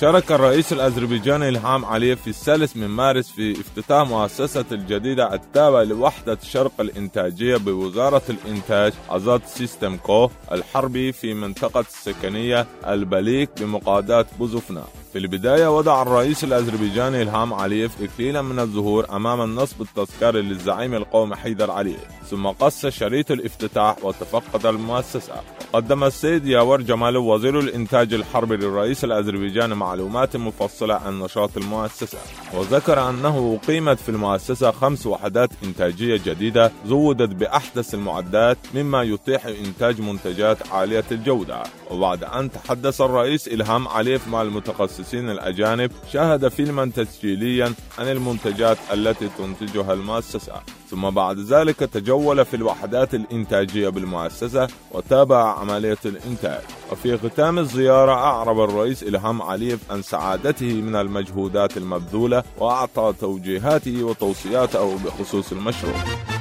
شارك الرئيس الأذربيجاني إلهام علييف في 3 مارس في افتتاح مؤسسة الجديدة التابعة لوحدة شرق الإنتاجية بوزارة الإنتاج أزات سيستم كو الحربي في منطقة السكنية البليك بمقاطعة بوزوفنا. في البداية وضع الرئيس الأذربيجاني إلهام علييف إكليلا من الزهور أمام النصب التذكاري للزعيم القومي حيدر علييف، ثم قص شريط الافتتاح وتفقد المؤسسة. قدم السيد ياور جمالوف وزير الإنتاج الحربي للرئيس الأذربيجاني معلومات مفصلة عن نشاط المؤسسة، وذكر أنه أقيمت في المؤسسة 5 وحدات إنتاجية جديدة زودت بأحدث المعدات مما يتيح إنتاج منتجات عالية الجودة. وبعد أن تحدث الرئيس إلهام علييف مع المتخصصين الأجانب شاهد فيلما تسجيليا عن المنتجات التي تنتجها المؤسسة، ثم بعد ذلك تجول في الوحدات الإنتاجية بالمؤسسة وتابع عملية الإنتاج. وفي ختام الزيارة أعرب الرئيس إلهام علييف عن سعادته من المجهودات المبذولة وأعطى توجيهاته وتوصياته بخصوص المشروع.